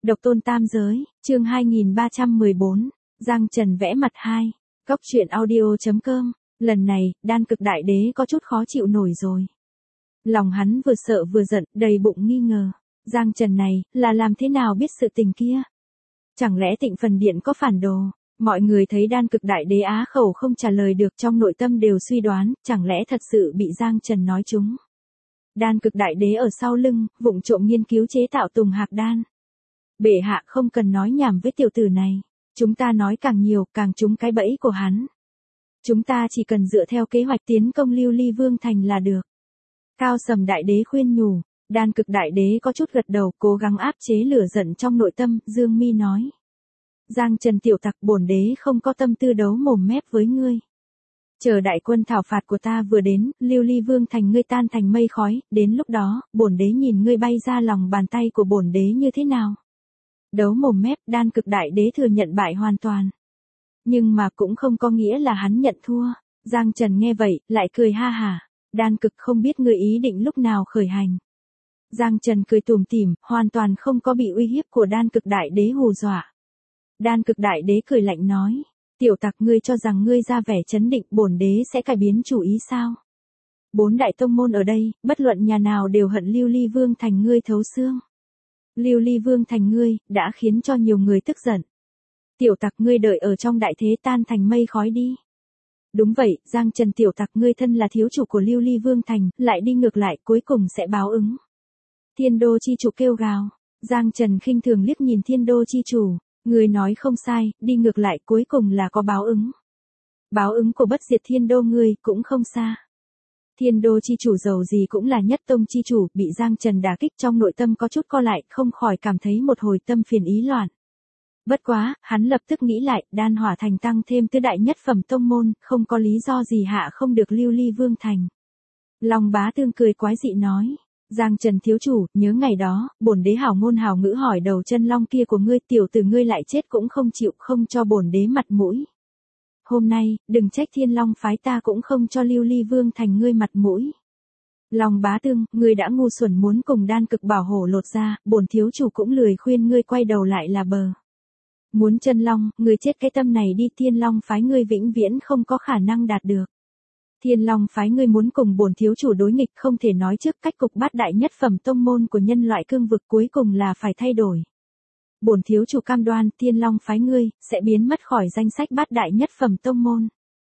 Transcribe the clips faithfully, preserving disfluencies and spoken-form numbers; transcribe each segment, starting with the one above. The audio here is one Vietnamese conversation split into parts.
Độc tôn tam giới, chương hai nghìn ba trăm mười bốn, Giang Trần vẽ mặt hai. Cóc truyện audio.com, lần này, đan cực đại đế có chút khó chịu nổi rồi. Lòng hắn vừa sợ vừa giận, đầy bụng nghi ngờ. Giang Trần này, là làm thế nào biết sự tình kia? Chẳng lẽ Tịnh Phần Điện có phản đồ? Mọi người thấy đan cực đại đế á khẩu không trả lời được, trong nội tâm đều suy đoán, chẳng lẽ thật sự bị Giang Trần nói trúng. Đan cực đại đế ở sau lưng, vụng trộm nghiên cứu chế tạo tùng hạc đan. Bệ hạ không cần nói nhảm với tiểu tử này. Chúng ta nói càng nhiều, càng trúng cái bẫy của hắn. Chúng ta chỉ cần dựa theo kế hoạch tiến công Lưu Ly Vương Thành là được. Cao Sầm đại đế khuyên nhủ. Đan cực đại đế có chút gật đầu, cố gắng áp chế lửa giận trong nội tâm. Dương Mi nói. Giang Trần tiểu tặc, bổn đế không có tâm tư đấu mồm mép với ngươi. Chờ đại quân thảo phạt của ta vừa đến, Lưu Ly Vương Thành ngươi tan thành mây khói, đến lúc đó, bổn đế nhìn ngươi bay ra lòng bàn tay của bổn đế như thế nào. Đấu mồm mép, đan cực đại đế thừa nhận bại hoàn toàn. Nhưng mà cũng không có nghĩa là hắn nhận thua. Giang Trần nghe vậy, lại cười ha hả. Đan cực không biết ngươi ý định lúc nào khởi hành. Giang Trần cười tủm tỉm, hoàn toàn không có bị uy hiếp của đan cực đại đế hù dọa. Đan cực đại đế cười lạnh nói. Tiểu tặc, ngươi cho rằng ngươi ra vẻ chấn định, bổn đế sẽ cải biến chủ ý sao? Bốn đại tông môn ở đây, bất luận nhà nào đều hận Lưu Ly Vương Thành ngươi thấu xương. Lưu Ly Vương Thành ngươi, đã khiến cho nhiều người tức giận. Tiểu tặc, ngươi đợi ở trong đại thế tan thành mây khói đi. Đúng vậy, Giang Trần tiểu tặc, ngươi thân là thiếu chủ của Lưu Ly Vương Thành, lại đi ngược lại, cuối cùng sẽ báo ứng. Thiên đô chi chủ kêu gào. Giang Trần khinh thường liếc nhìn thiên đô chi chủ. Ngươi nói không sai, đi ngược lại cuối cùng là có báo ứng. Báo ứng của bất diệt thiên đô ngươi cũng không xa. Thiên đô chi chủ giàu gì cũng là nhất tông chi chủ, bị Giang Trần đả kích trong nội tâm có chút co lại, không khỏi cảm thấy một hồi tâm phiền ý loạn. Bất quá, hắn lập tức nghĩ lại, đan hỏa thành tăng thêm tứ đại nhất phẩm tông môn, không có lý do gì hạ không được Lưu Ly Vương Thành. Long Bá Tương cười quái dị nói. Giang Trần thiếu chủ, nhớ ngày đó, bổn đế hảo ngôn hảo ngữ hỏi đầu chân long kia của ngươi, tiểu tử ngươi lại chết cũng không chịu, không cho bổn đế mặt mũi. Hôm nay, đừng trách Thiên Long phái ta cũng không cho Lưu Ly Vương Thành ngươi mặt mũi. Long Bá Tương, ngươi đã ngu xuẩn muốn cùng đan cực bảo hổ lột ra, bổn thiếu chủ cũng lười khuyên ngươi quay đầu lại là bờ. Muốn chân long, ngươi chết cái tâm này đi, Thiên Long phái ngươi vĩnh viễn không có khả năng đạt được. Thiên Long phái ngươi muốn cùng bổn thiếu chủ đối nghịch, không thể nói trước cách cục bát đại nhất phẩm tông môn của nhân loại cương vực, cuối cùng là phải thay đổi. Bổn thiếu chủ cam đoan, Thiên Long phái ngươi sẽ biến mất khỏi danh sách bát đại nhất phẩm tông môn.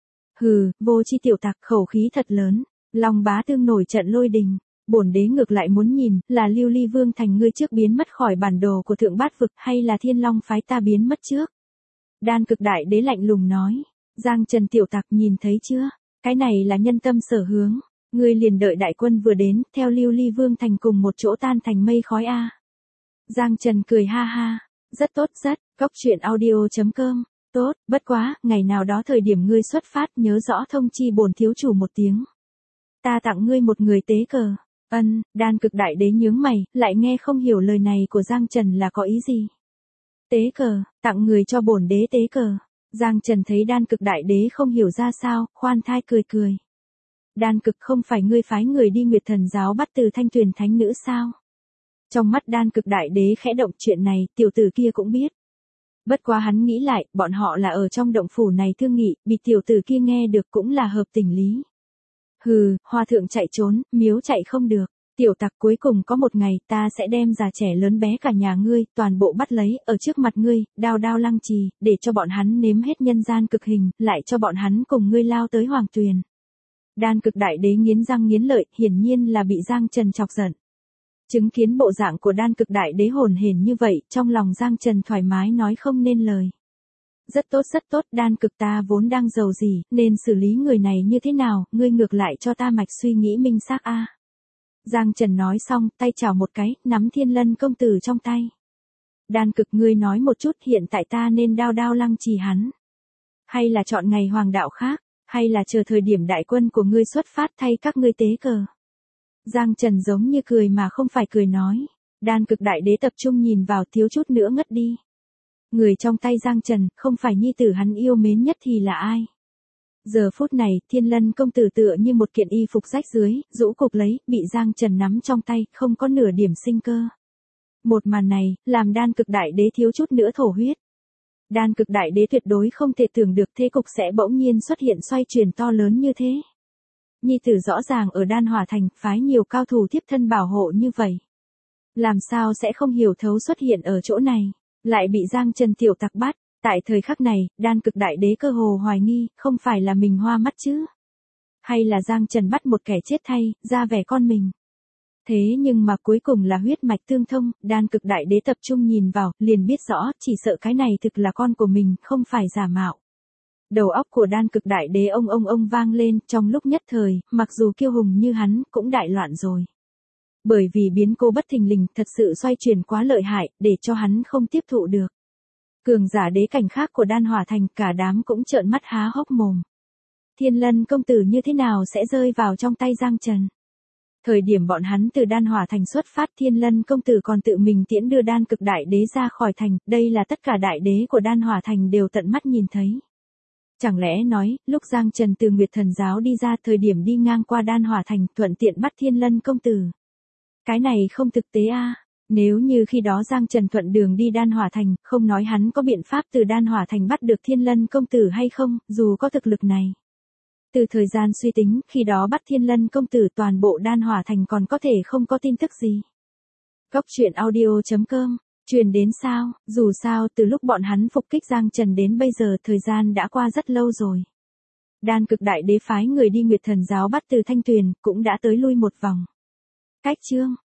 Hừ, vô chi tiểu tặc, khẩu khí thật lớn. Long Bá Tương nổi trận lôi đình. Bổn đế ngược lại muốn nhìn, là Lưu Ly Vương Thành ngươi trước biến mất khỏi bản đồ của thượng bát vực, hay là Thiên Long phái ta biến mất trước. Đan cực đại đế lạnh lùng nói. Giang Trần tiểu tặc, nhìn thấy chưa? Cái này là nhân tâm sở hướng. Ngươi liền đợi đại quân vừa đến, theo Lưu Ly Vương Thành cùng một chỗ tan thành mây khói a. Giang Trần cười ha ha. Rất tốt rất, cóc truyện audio.com. Tốt, bất quá, ngày nào đó thời điểm ngươi xuất phát nhớ rõ thông chi bổn thiếu chủ một tiếng. Ta tặng ngươi một người tế cờ. Ân, đan cực đại đế nhướng mày, lại nghe không hiểu lời này của Giang Trần là có ý gì. Tế cờ, tặng người cho bổn đế tế cờ. Giang Trần thấy đan cực đại đế không hiểu ra sao, khoan thai cười cười. Đan cực, không phải ngươi phái người đi Nguyệt Thần giáo bắt từ Thanh Tuyền thánh nữ sao? Trong mắt đan cực đại đế khẽ động, chuyện này, tiểu tử kia cũng biết. Bất quá hắn nghĩ lại, bọn họ là ở trong động phủ này thương nghị, bị tiểu tử kia nghe được cũng là hợp tình lý. Hừ, hoa thượng chạy trốn, miếu chạy không được. Tiểu tặc, cuối cùng có một ngày, ta sẽ đem già trẻ lớn bé cả nhà ngươi, toàn bộ bắt lấy, ở trước mặt ngươi, đao đao lăng trì, để cho bọn hắn nếm hết nhân gian cực hình, lại cho bọn hắn cùng ngươi lao tới hoàng tuyền. Đan cực đại đế nghiến răng nghiến lợi, hiển nhiên là bị Giang Trần chọc giận. Chứng kiến bộ dạng của đan cực đại đế hồn hển như vậy, trong lòng Giang Trần thoải mái nói không nên lời. Rất tốt rất tốt, đan cực, ta vốn đang giàu gì, nên xử lý người này như thế nào, ngươi ngược lại cho ta mạch suy nghĩ minh xác a. Giang Trần nói xong, tay chảo một cái, nắm Thiên Lân công tử trong tay. Đan cực, ngươi nói một chút, hiện tại ta nên đao đao lăng trì hắn. Hay là chọn ngày hoàng đạo khác, hay là chờ thời điểm đại quân của ngươi xuất phát thay các ngươi tế cờ. Giang Trần giống như cười mà không phải cười nói. Đan cực đại đế tập trung nhìn vào, thiếu chút nữa ngất đi. Người trong tay Giang Trần, không phải nhi tử hắn yêu mến nhất thì là ai? Giờ phút này, Thiên Lân công tử tựa như một kiện y phục rách dưới, rũ cục lấy, bị Giang Trần nắm trong tay, không có nửa điểm sinh cơ. Một màn này, làm đan cực đại đế thiếu chút nữa thổ huyết. Đan cực đại đế tuyệt đối không thể tưởng được thế cục sẽ bỗng nhiên xuất hiện xoay chuyển to lớn như thế. Nhi tử rõ ràng ở đan hỏa thành phái nhiều cao thủ tiếp thân bảo hộ như vậy. Làm sao sẽ không hiểu thấu xuất hiện ở chỗ này, lại bị Giang Trần tiểu tặc bắt. Tại thời khắc này, đan cực đại đế cơ hồ hoài nghi, không phải là mình hoa mắt chứ. Hay là Giang Trần bắt một kẻ chết thay, ra vẻ con mình. Thế nhưng mà cuối cùng là huyết mạch tương thông, đan cực đại đế tập trung nhìn vào, liền biết rõ, chỉ sợ cái này thực là con của mình, không phải giả mạo. Đầu óc của đan cực đại đế ông ông ông vang lên, trong lúc nhất thời, mặc dù kiêu hùng như hắn, cũng đại loạn rồi. Bởi vì biến cố bất thình lình, thật sự xoay chuyển quá lợi hại, để cho hắn không tiếp thụ được. Cường giả đế cảnh khác của đan hỏa thành, cả đám cũng trợn mắt há hốc mồm. Thiên Lân công tử như thế nào sẽ rơi vào trong tay Giang Trần? Thời điểm bọn hắn từ đan hỏa thành xuất phát, Thiên Lân công tử còn tự mình tiễn đưa đan cực đại đế ra khỏi thành, đây là tất cả đại đế của đan hỏa thành đều tận mắt nhìn thấy. Chẳng lẽ nói, lúc Giang Trần từ Nguyệt Thần giáo đi ra, thời điểm đi ngang qua đan hỏa thành, thuận tiện bắt Thiên Lân công tử. Cái này không thực tế a. Nếu như khi đó Giang Trần thuận đường đi đan hỏa thành, không nói hắn có biện pháp từ đan hỏa thành bắt được Thiên Lân công tử hay không, dù có thực lực này. Từ thời gian suy tính, khi đó bắt Thiên Lân công tử toàn bộ đan hỏa thành còn có thể không có tin tức gì. Góc truyện audio chấm com, truyền đến sao, dù sao từ lúc bọn hắn phục kích Giang Trần đến bây giờ thời gian đã qua rất lâu rồi. Đan cực đại đế phái người đi Nguyệt Thần giáo bắt từ Thanh Tuyền, cũng đã tới lui một vòng. Cách chương